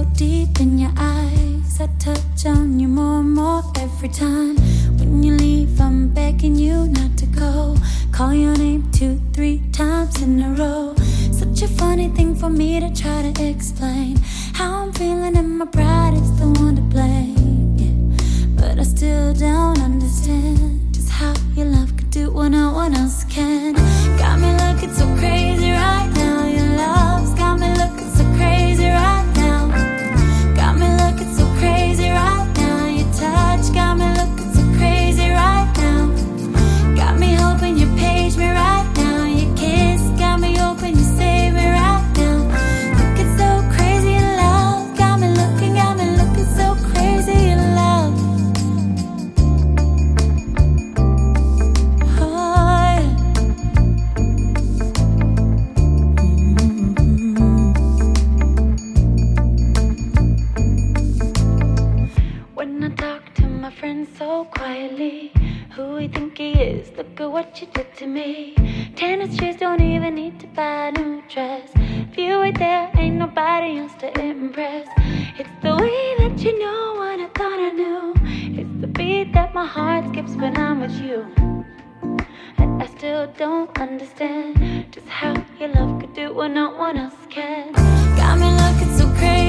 deep in your eyes. I touch on you more and more every time. When you leave, I'm begging you not to go. Call your name 2, 3 times in a row. Such a funny thing for me to try to explain. How I'm feeling and my pride is the one to blame, yeah. But I still don't understand just how your love could do what no one else can. Got me looking so crazy right now. Your love's got me looking so crazy right now. Got me looking so crazy right now. Your touch got me looking so crazy right now. Got me hoping you page me right now. Your kiss got me hoping you save me right now. Looking so crazy in love. Got me looking so crazy in love. Oh yeah. When I talk to my friends so quietly, who you think he is? Look at what you did to me. Tennis shoes, don't even need to buy a new dress. If you ain't there, ain't nobody else to impress. It's the way that you know what I thought I knew. It's the beat that my heart skips when I'm with you. And I still don't understand just how your love could do what no one else can. Got me looking so crazy